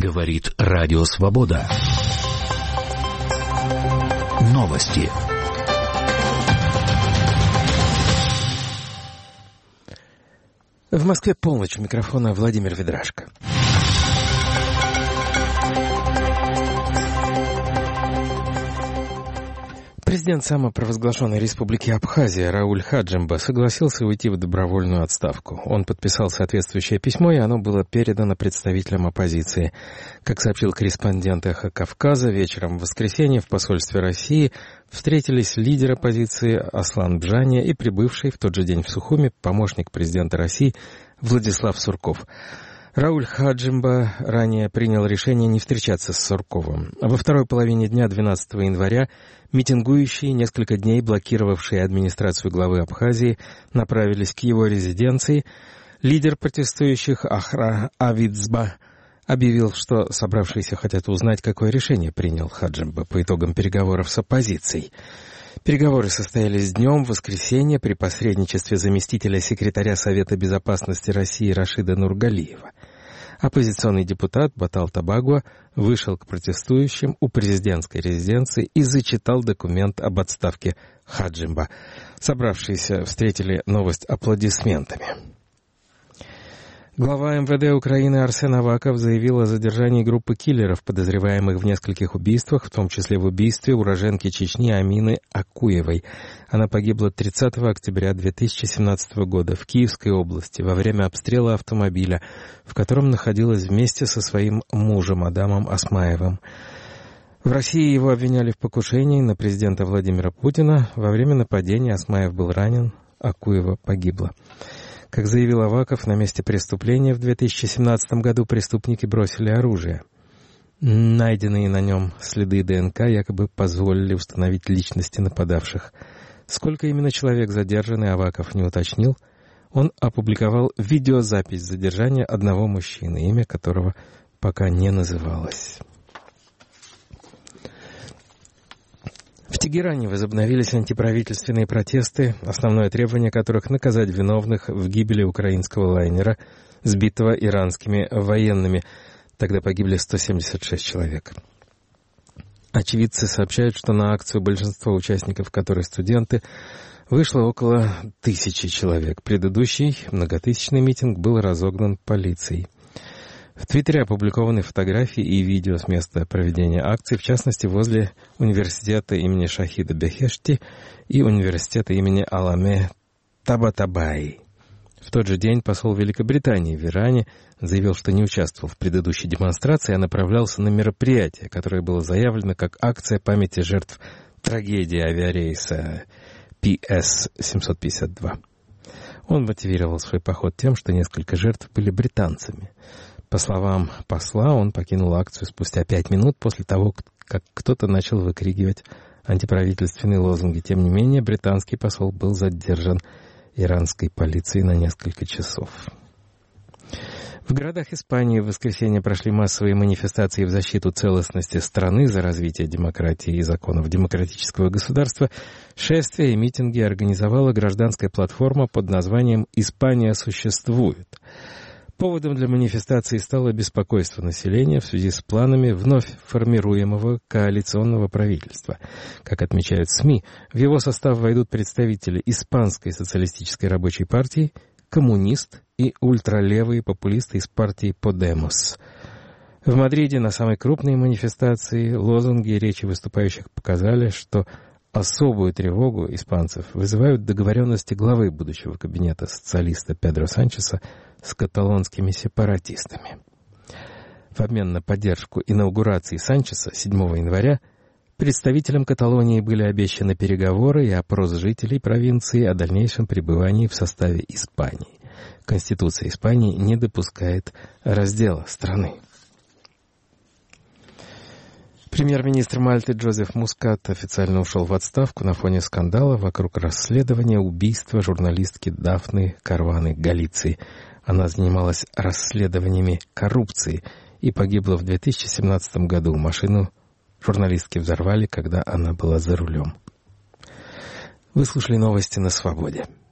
Говорит Радио Свобода. Новости. В Москве полночь. У микрофона Владимир Ведрашко. Президент самопровозглашенной республики Абхазия Рауль Хаджимба согласился уйти в добровольную отставку. Он подписал соответствующее письмо, и оно было передано представителям оппозиции. Как сообщил корреспондент «Эхо Кавказа», вечером в воскресенье в посольстве России встретились лидер оппозиции Аслан Бжания и прибывший в тот же день в Сухуми помощник президента России Владислав Сурков. Рауль Хаджимба ранее принял решение не встречаться с Сурковым. Во второй половине дня 12 января митингующие, несколько дней блокировавшие администрацию главы Абхазии, направились к его резиденции. Лидер протестующих Ахра Авидзба объявил, что собравшиеся хотят узнать, какое решение принял Хаджимба по итогам переговоров с оппозицией. Переговоры состоялись днем в воскресенье при посредничестве заместителя секретаря Совета безопасности России Рашида Нургалиева. Оппозиционный депутат Батал Табагуа вышел к протестующим у президентской резиденции и зачитал документ об отставке Хаджимба. Собравшиеся встретили новость аплодисментами. Глава МВД Украины Арсен Аваков заявил о задержании группы киллеров, подозреваемых в нескольких убийствах, в том числе в убийстве уроженки Чечни Амины Акуевой. Она погибла 30 октября 2017 года в Киевской области во время обстрела автомобиля, в котором находилась вместе со своим мужем Адамом Осмаевым. В России его обвиняли в покушении на президента Владимира Путина. Во время нападения Осмаев был ранен, Акуева погибла. Как заявил Аваков, на месте преступления в 2017 году преступники бросили оружие. Найденные на нем следы ДНК якобы позволили установить личности нападавших. Сколько именно человек задержаны, Аваков не уточнил. Он опубликовал видеозапись задержания одного мужчины, имя которого пока не называлось. В Тегеране возобновились антиправительственные протесты, основное требование которых — наказать виновных в гибели украинского лайнера, сбитого иранскими военными. Тогда погибли 176 человек. Очевидцы сообщают, что на акцию большинства участников, которые студенты, вышло около 1000 человек. Предыдущий многотысячный митинг был разогнан полицией. В Твиттере опубликованы фотографии и видео с места проведения акции, в частности, возле университета имени Шахида Бехешти и университета имени Аламе Табатабаи. В тот же день посол Великобритании в Иране заявил, что не участвовал в предыдущей демонстрации, а направлялся на мероприятие, которое было заявлено как акция памяти жертв трагедии авиарейса PS-752. Он мотивировал свой поход тем, что несколько жертв были британцами. По словам посла, он покинул акцию спустя 5 минут после того, как кто-то начал выкрикивать антиправительственные лозунги. Тем не менее, британский посол был задержан иранской полицией на несколько часов. В городах Испании в воскресенье прошли массовые манифестации в защиту целостности страны, за развитие демократии и законов демократического государства. Шествия и митинги организовала гражданская платформа под названием «Испания существует». Поводом для манифестации стало беспокойство населения в связи с планами вновь формируемого коалиционного правительства. Как отмечают СМИ, в его состав войдут представители Испанской социалистической рабочей партии, коммунист и ультралевые популисты из партии «Подемос». В Мадриде на самой крупной манифестации лозунги и речи выступающих показали, что особую тревогу испанцев вызывают договоренности главы будущего кабинета социалиста Педро Санчеса с каталонскими сепаратистами. В обмен на поддержку инаугурации Санчеса 7 января представителям Каталонии были обещаны переговоры и опрос жителей провинции о дальнейшем пребывании в составе Испании. Конституция Испании не допускает раздела страны. Премьер-министр Мальты Джозеф Мускат официально ушел в отставку на фоне скандала вокруг расследования убийства журналистки Дафны Каруаны Галиции. Она занималась расследованиями коррупции и погибла в 2017 году. Машину журналистки взорвали, когда она была за рулем. Вы слушали новости на Свободе.